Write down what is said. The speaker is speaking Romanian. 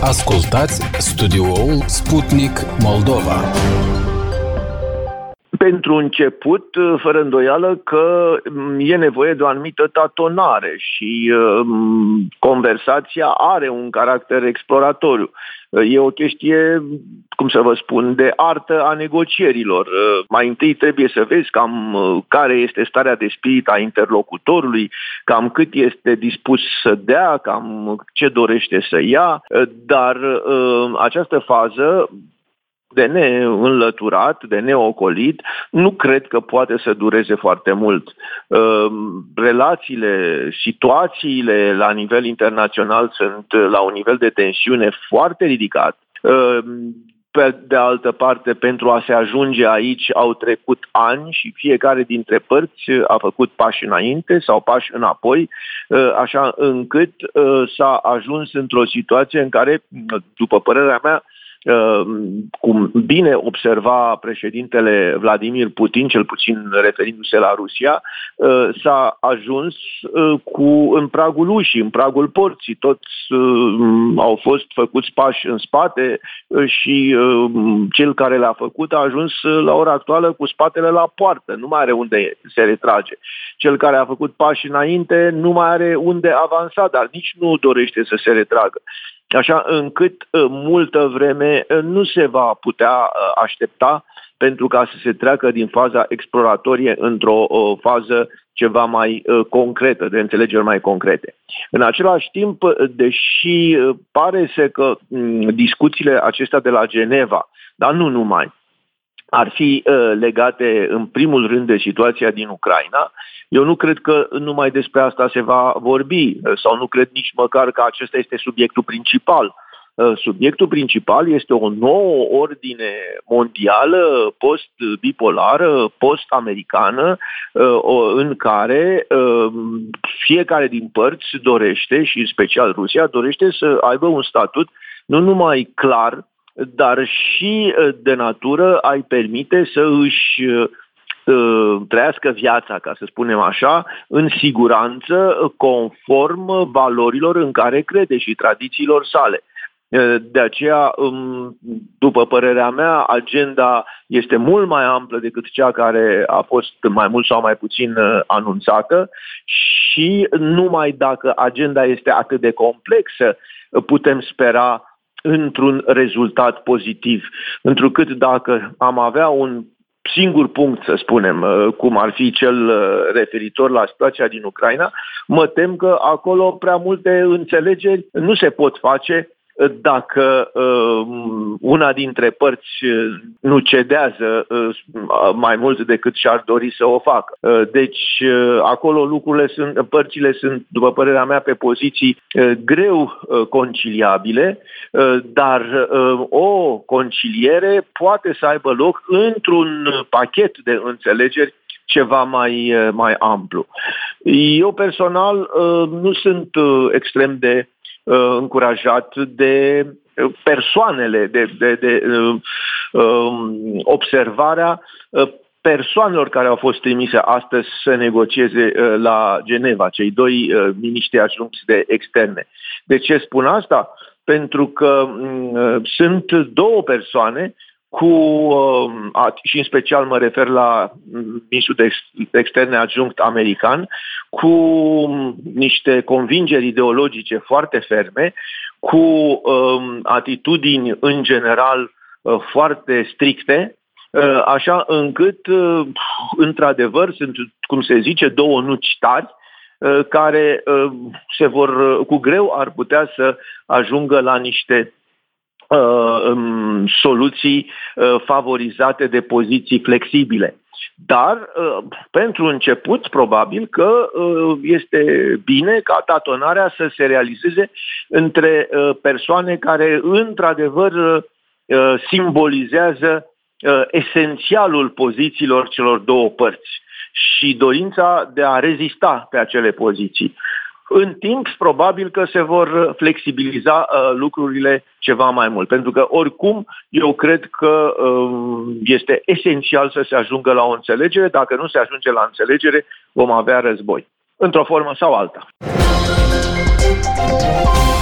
Ascultați studioul Sputnik Moldova. Pentru început, fără îndoială că e nevoie de o anumită tatonare și conversația are un caracter exploratoriu. E o chestie, cum să vă spun, de artă a negocierilor. Mai întâi trebuie să vezi cam care este starea de spirit a interlocutorului, cam cât este dispus să dea, cam ce dorește să ia, dar această fază de neînlăturat, de neocolit, nu cred că poate să dureze foarte mult. Relațiile, situațiile la nivel internațional sunt la un nivel de tensiune foarte ridicat. Pe de altă parte, pentru a se ajunge aici au trecut ani și fiecare dintre părți a făcut pași înainte sau pași înapoi, așa încât s-a ajuns într-o situație în care, după părerea mea, cum bine observa președintele Vladimir Putin, cel puțin referindu-se la Rusia, s-a ajuns în pragul ușii, în pragul porții. Toți au fost făcuți pași în spate și cel care le-a făcut a ajuns la ora actuală cu spatele la poartă, nu mai are unde se retrage. Cel care a făcut pași înainte nu mai are unde avansa, dar nici nu dorește să se retragă. Așa încât multă vreme nu se va putea aștepta pentru ca să se treacă din faza exploratorie într-o fază ceva mai concretă, de înțelegeri mai concrete. În același timp, deși pare să că discuțiile acestea de la Geneva, dar nu numai, ar fi legate în primul rând de situația din Ucraina, eu nu cred că numai despre asta se va vorbi sau nu cred nici măcar că acesta este subiectul principal. Subiectul principal este o nouă ordine mondială, post-bipolară, post-americană, în care fiecare din părți dorește, și în special Rusia, dorește să aibă un statut nu numai clar, dar și de natură ai permite să își trăiască viața, ca să spunem așa, în siguranță, conform valorilor în care crede și tradițiilor sale. De aceea, după părerea mea, agenda este mult mai amplă decât cea care a fost mai mult sau mai puțin anunțată și numai dacă agenda este atât de complexă, putem spera într-un rezultat pozitiv. Întrucât dacă am avea un singur punct, să spunem, cum ar fi cel referitor la situația din Ucraina, mă tem că acolo prea multe înțelegeri nu se pot face dacă una dintre părți nu cedează mai mult decât și-ar dori să o facă. Deci acolo părțile sunt, după părerea mea, pe poziții greu conciliabile, dar o conciliere poate să aibă loc într-un pachet de înțelegeri ceva mai amplu. Eu personal nu sunt extrem de încurajat de persoanele, de observarea persoanelor care au fost trimise astăzi să negocieze la Geneva, cei doi miniștri adjuncți de externe. De ce spun asta? Pentru că sunt două persoane și în special mă refer la ministrul de externe adjunct american, cu niște convingeri ideologice foarte ferme, cu atitudini în general foarte stricte, așa încât, într-adevăr, sunt, cum se zice, două nuci tari, care cu greu ar putea să ajungă la niște soluții favorizate de poziții flexibile. Dar, pentru început, probabil că este bine ca tatonarea să se realizeze între persoane care, într-adevăr, simbolizează esențialul pozițiilor celor două părți și dorința de a rezista pe acele poziții. În timp, probabil că se vor flexibiliza lucrurile ceva mai mult. Pentru că, oricum, eu cred că este esențial să se ajungă la o înțelegere. Dacă nu se ajunge la înțelegere, vom avea război, într-o formă sau alta.